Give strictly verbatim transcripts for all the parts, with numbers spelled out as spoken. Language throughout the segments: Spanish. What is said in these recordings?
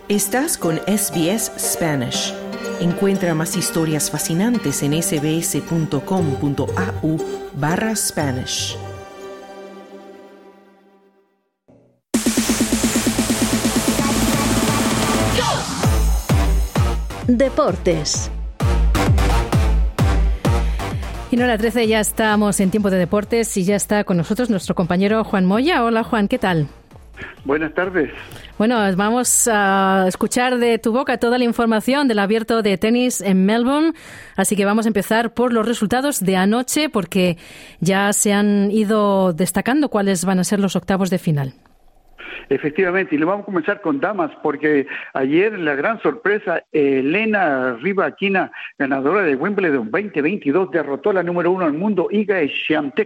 Estás con S B S Spanish. Encuentra más historias fascinantes en sbs.com.au barra Spanish. Deportes. Y no, a las trece ya estamos en tiempo de deportes y ya está con nosotros nuestro compañero Juan Moya. Hola Juan, ¿qué tal? Buenas tardes. Bueno, vamos a escuchar de tu boca toda la información del Abierto de Tenis en Melbourne, así que vamos a empezar por los resultados de anoche porque ya se han ido destacando cuáles van a ser los octavos de final. Efectivamente, y le vamos a comenzar con damas, porque ayer la gran sorpresa, Elena Rybakina, ganadora de Wimbledon veinte veintidós, derrotó a la número uno del mundo, Iga Swiatek,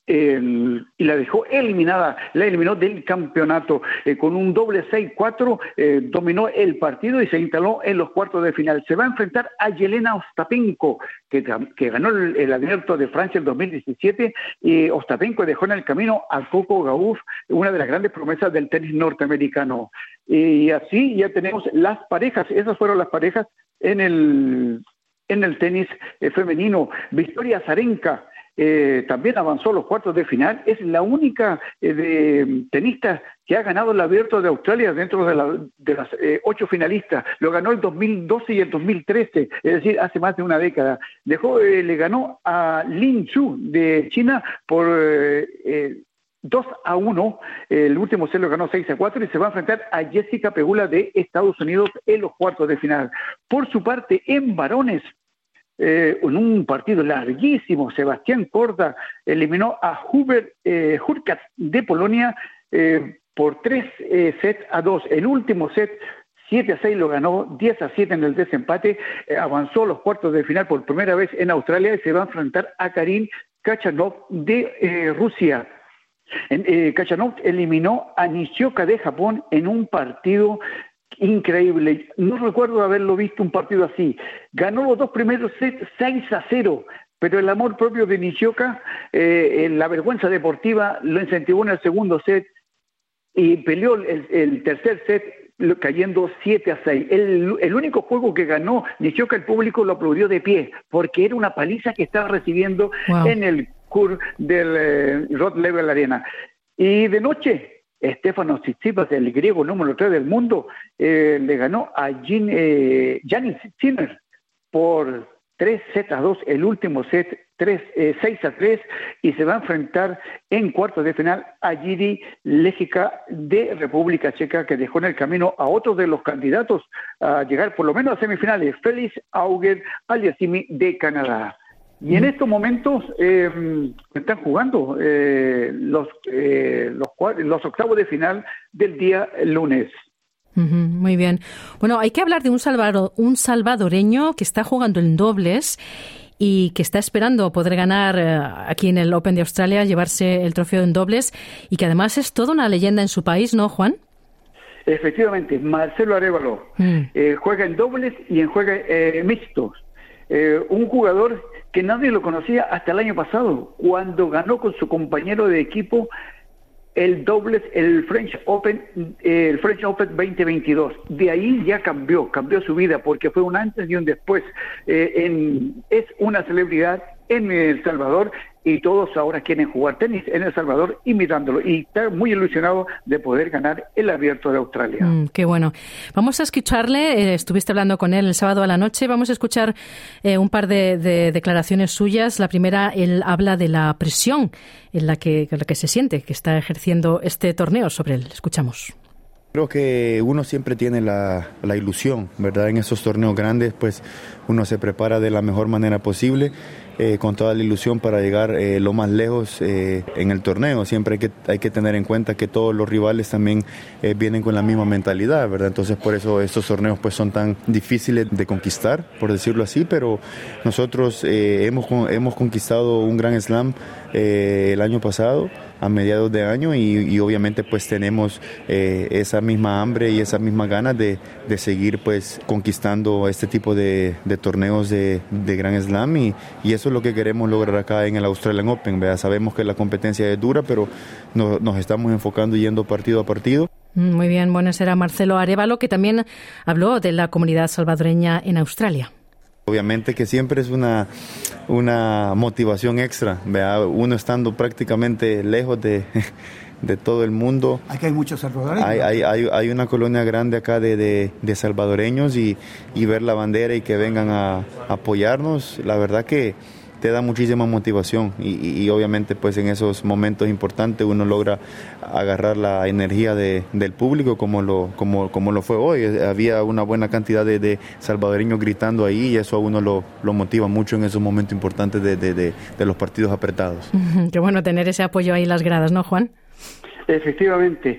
eh, y la dejó eliminada, la eliminó del campeonato, eh, con un doble seis cuatro, eh, dominó el partido y se instaló en los cuartos de final. Se va a enfrentar a Yelena Ostapenko, que, que ganó el, el Abierto de Francia en dos mil diecisiete, y Ostapenko dejó en el camino a Coco Gauff, una de las grandes promesas del tenis norteamericano. Y así ya tenemos las parejas, esas fueron las parejas en el en el tenis eh, femenino. Victoria Azarenka eh, también avanzó a los cuartos de final, es la única eh, de, tenista que ha ganado el Abierto de Australia dentro de, la, de las eh, ocho finalistas. Lo ganó el dos mil doce y el dos mil trece, es decir, hace más de una década. Dejó, eh, le ganó a Lin Chu de China por eh, eh, dos a uno, el último set lo ganó seis a cuatro y se va a enfrentar a Jessica Pegula de Estados Unidos en los cuartos de final. Por su parte, en varones, eh, en un partido larguísimo, Sebastián Korda eliminó a Hubert eh, Hurkacz de Polonia eh, por tres eh, sets a dos. El último set, siete a seis, lo ganó, diez a siete en el desempate, eh, avanzó a los cuartos de final por primera vez en Australia y se va a enfrentar a Karin Khachanov de eh, Rusia. En, eh, Khachanov eliminó a Nishioka de Japón en un partido increíble. No recuerdo haberlo visto un partido así. Ganó los dos primeros sets seis a cero, pero el amor propio de Nishioka, eh, la vergüenza deportiva, lo incentivó en el segundo set y peleó el, el tercer set cayendo siete a seis. El, el único juego que ganó Nishioka, el público lo aplaudió de pie, porque era una paliza que estaba recibiendo wow. en el Cur del eh, Rod Laver Arena. Y de noche, Stefanos Tsitsipas, el griego número tres del mundo, eh, le ganó a Gin, eh, Jannik Sinner por tres sets a dos, el último set tres, eh, seis a tres, y se va a enfrentar en cuartos de final a Jiri Lejica de República Checa, que dejó en el camino a otros de los candidatos a llegar por lo menos a semifinales, Félix Auger-Aliassime de Canadá. Y en estos momentos eh, están jugando eh, los, eh, los, los octavos de final del día lunes. Uh-huh, muy bien. Bueno, hay que hablar de un, salvador, un salvadoreño que está jugando en dobles y que está esperando poder ganar eh, aquí en el Open de Australia, llevarse el trofeo en dobles, y que además es toda una leyenda en su país, ¿no, Juan? Efectivamente, Marcelo Arévalo mm. eh, juega en dobles y en juega eh, mixtos. Eh, un jugador que nadie lo conocía hasta el año pasado, cuando ganó con su compañero de equipo el dobles, el French Open, eh, el French Open veinte veintidós. De ahí ya cambió, cambió su vida, porque fue un antes y un después. Eh, en, es una celebridad en El Salvador y todos ahora quieren jugar tenis en El Salvador imitándolo, y está muy ilusionado de poder ganar el Abierto de Australia. Mm, qué bueno. Vamos a escucharle, eh, estuviste hablando con él el sábado a la noche, vamos a escuchar eh, un par de, de declaraciones suyas. La primera, él habla de la presión en la que, en la que se siente, que está ejerciendo este torneo sobre él. Escuchamos. Creo que uno siempre tiene la, la ilusión, ¿verdad? En esos torneos grandes, pues uno se prepara de la mejor manera posible, eh, con toda la ilusión para llegar eh, lo más lejos eh, en el torneo. Siempre hay que, hay que tener en cuenta que todos los rivales también eh, vienen con la misma mentalidad, ¿verdad? Entonces por eso estos torneos pues son tan difíciles de conquistar, por decirlo así, pero nosotros eh, hemos, hemos conquistado un Grand Slam eh, el año pasado, a mediados de año, y, y obviamente pues tenemos eh, esa misma hambre y esas mismas ganas de, de seguir pues conquistando este tipo de, de torneos de, de Grand Slam, y, y eso es lo que queremos lograr acá en el Australian Open, ¿verdad? Sabemos que la competencia es dura, pero no, nos estamos enfocando yendo partido a partido. Muy bien, bueno, ese era Marcelo Arévalo, que también habló de la comunidad salvadoreña en Australia. Obviamente que siempre es una, una motivación extra, ¿verdad? Uno estando prácticamente lejos de, de todo el mundo. Aquí hay muchos salvadoreños. Hay, hay, hay, hay una colonia grande acá de, de, de salvadoreños y, y ver la bandera y que vengan a, a apoyarnos, la verdad que te da muchísima motivación y, y, y obviamente pues en esos momentos importantes uno logra agarrar la energía de, del público como lo, como, como lo fue hoy. Había una buena cantidad de, de salvadoreños gritando ahí y eso a uno lo, lo motiva mucho en esos momentos importantes de, de, de, de los partidos apretados. Qué bueno tener ese apoyo ahí en las gradas, ¿no, Juan? Efectivamente.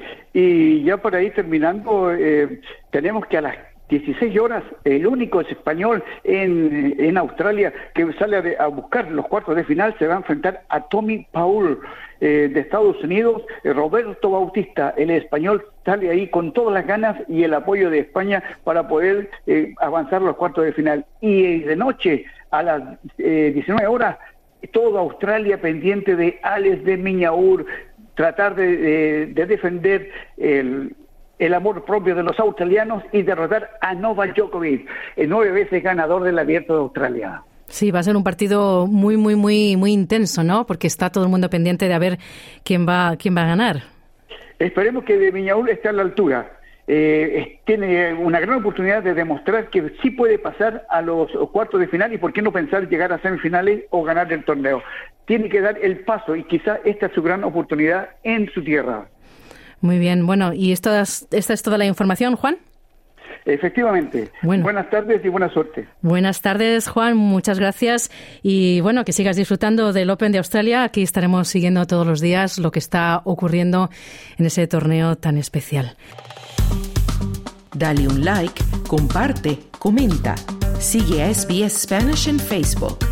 Y ya por ahí terminando, eh, tenemos que a las dieciséis horas, el único español en, en Australia que sale a, a buscar los cuartos de final se va a enfrentar a Tommy Paul eh, de Estados Unidos. eh, Roberto Bautista, el español, sale ahí con todas las ganas y el apoyo de España para poder eh, avanzar los cuartos de final. Y de noche, a las eh, diecinueve horas, toda Australia pendiente de Alex de Minaur, tratar de, de, de defender el el amor propio de los australianos y derrotar a Novak Djokovic, el nueve veces ganador del Abierto de Australia. Sí, va a ser un partido muy, muy, muy, muy intenso, ¿no? Porque está todo el mundo pendiente de a ver quién va, quién va a ganar. Esperemos que de Minaur esté a la altura. Eh, tiene una gran oportunidad de demostrar que sí puede pasar a los cuartos de final y por qué no pensar llegar a semifinales o ganar el torneo. Tiene que dar el paso y quizá esta es su gran oportunidad en su tierra. Muy bien, bueno, ¿y esto es, esta es toda la información, Juan? Efectivamente. Bueno. Buenas tardes y buena suerte. Buenas tardes, Juan, muchas gracias. Y bueno, que sigas disfrutando del Open de Australia. Aquí estaremos siguiendo todos los días lo que está ocurriendo en ese torneo tan especial. Dale un like, comparte, comenta. Sigue a S B S Spanish en Facebook.